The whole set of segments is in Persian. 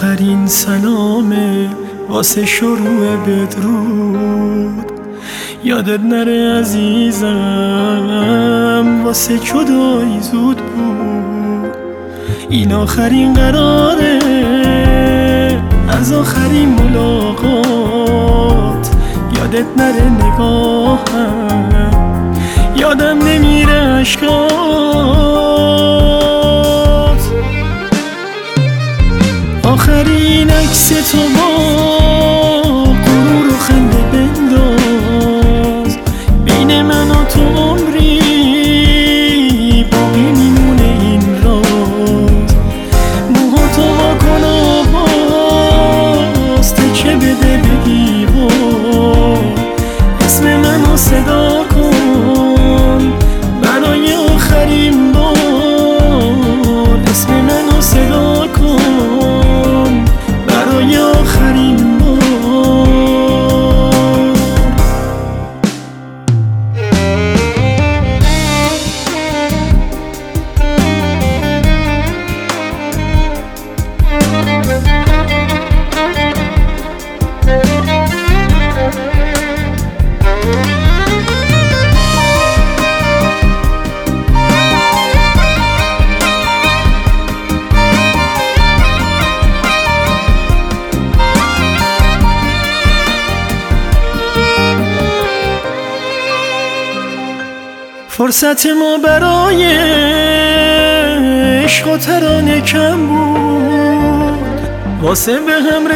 آخرین سلامه واسه شروع بدرود. یادت نره عزیزم واسه جدایی زود بود. این آخرین قراره از آخرین ملاقات. یادت نره نگاهم یادم نمیره اشکات. آخرین عکس تو با غرور و خنده بنداز. بین من و تو عمری باقی میمونه این راز. موها تو واکن و باز تکه بده به دیوار. اسم منو صدا کن برای آخرین بار. اسم منو صدا کن برای آخرین بار. فرصت ما برای عشق و ترانه کم بود. واسه به هم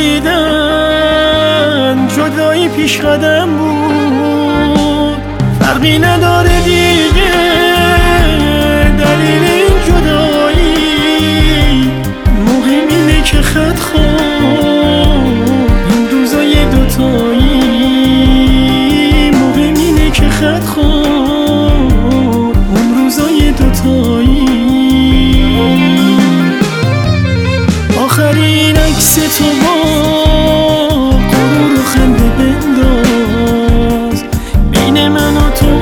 رسیدن جدایی پیش قدم بود. فرقی نداره دیگه دلیل این جدایی. مهم اینه که خط خورد این روزای دوتایی. مهم اینه که خط خورد آخرین عکس تو با غرور و خنده بنداز. بین من و تو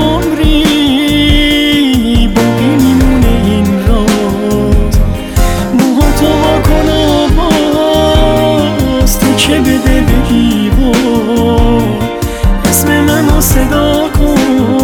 عمری باقی میمونه این راز. موها تو واکن و باز تکه بده به دیوار. اسم منو صدا کن